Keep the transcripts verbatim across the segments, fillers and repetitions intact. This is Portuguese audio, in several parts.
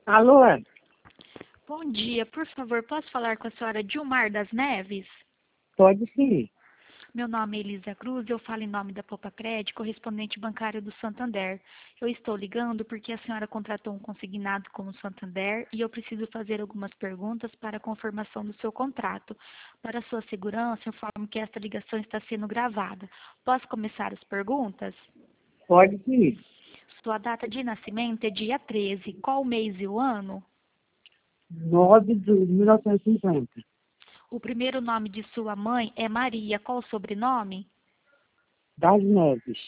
Alô? Bom dia, por favor, posso falar com a senhora Dilmar das Neves? Pode sim. Meu nome é Elisa Cruz, eu falo em nome da Popa Crédito, correspondente bancário do Santander. Eu estou ligando porque a senhora contratou um consignado com o Santander e eu preciso fazer algumas perguntas para a confirmação do seu contrato. Para sua segurança, informo que esta ligação está sendo gravada. Posso começar as perguntas? Pode sim. Sua data de nascimento é dia treze. Qual o mês e o ano? nove de mil novecentos e cinquenta. O primeiro nome de sua mãe é Maria. Qual o sobrenome? Das Neves.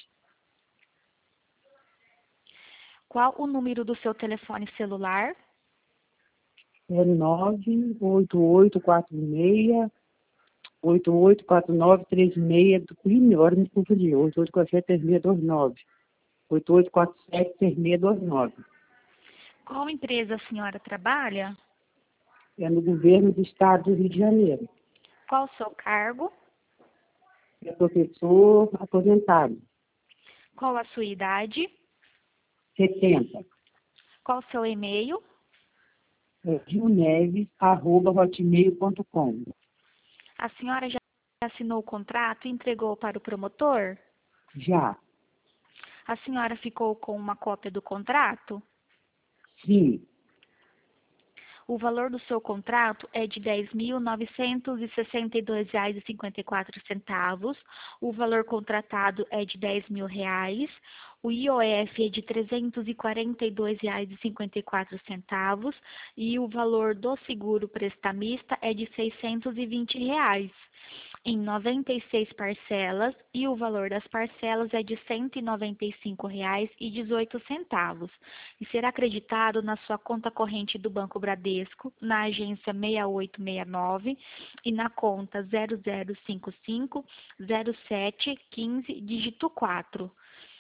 Qual o número do seu telefone celular? É nove oito oito quatro seis, oito oito quatro nove três seis. Ih, agora me confundi. oito oito quatro sete três seis dois nove. oito oito quatro sete três seis dois nove. Qual empresa a senhora trabalha? É no governo do estado do Rio de Janeiro. Qual o seu cargo? É professor aposentado. Qual a sua idade? setenta. Qual o seu e-mail? É gilneves arroba hotmail ponto com. A senhora já assinou o contrato e entregou para o promotor? Já. A senhora ficou com uma cópia do contrato? Sim. O valor do seu contrato é de dez mil novecentos e sessenta e dois reais e cinquenta e quatro centavos. O valor contratado é de dez mil reais. O I O F é de trezentos e quarenta e dois reais e cinquenta e quatro centavos. E o valor do seguro prestamista é de seiscentos e vinte reais. Em noventa e seis parcelas, e o valor das parcelas é de cento e noventa e cinco reais e dezoito centavos, e será acreditado na sua conta corrente do Banco Bradesco, na agência seis oito seis nove e na conta zero zero cinco cinco zero sete um cinco, dígito quatro.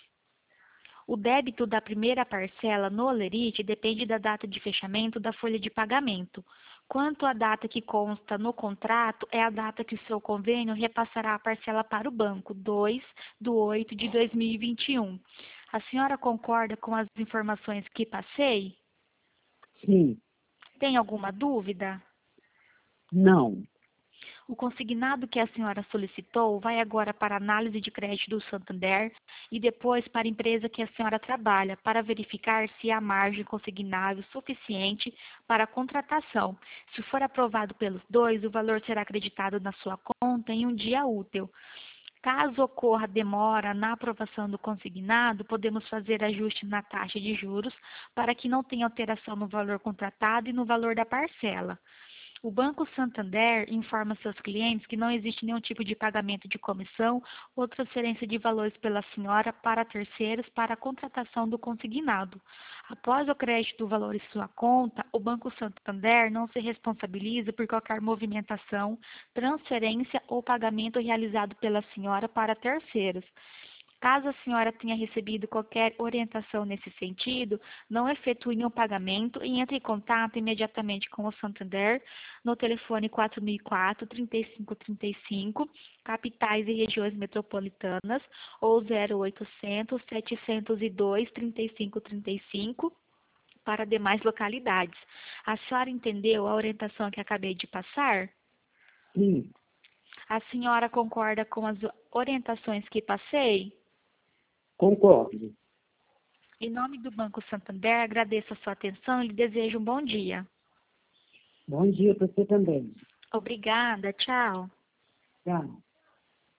O débito da primeira parcela no Olerite depende da data de fechamento da folha de pagamento. Quanto à data que consta no contrato, é a data que o seu convênio repassará a parcela para o banco, dois de oito de dois mil e vinte e um. A senhora concorda com as informações que passei? Sim. Tem alguma dúvida? Não. O consignado que a senhora solicitou vai agora para análise de crédito do Santander e depois para a empresa que a senhora trabalha, para verificar se há margem consignável suficiente para a contratação. Se for aprovado pelos dois, o valor será acreditado na sua conta em um dia útil. Caso ocorra demora na aprovação do consignado, podemos fazer ajuste na taxa de juros para que não tenha alteração no valor contratado e no valor da parcela. O Banco Santander informa seus clientes que não existe nenhum tipo de pagamento de comissão ou transferência de valores pela senhora para terceiros para a contratação do consignado. Após o crédito do valor em sua conta, o Banco Santander não se responsabiliza por qualquer movimentação, transferência ou pagamento realizado pela senhora para terceiros. Caso a senhora tenha recebido qualquer orientação nesse sentido, não efetue nenhum pagamento e entre em contato imediatamente com o Santander no telefone quatro mil e quatro, trinta e cinco trinta e cinco, capitais e regiões metropolitanas, ou zero oitocentos, setecentos e dois, trinta e cinco trinta e cinco, para demais localidades. A senhora entendeu a orientação que acabei de passar? Sim. A senhora concorda com as orientações que passei? Concordo. Em nome do Banco Santander, agradeço a sua atenção e lhe desejo um bom dia. Bom dia para você também. Obrigada, tchau. Tchau.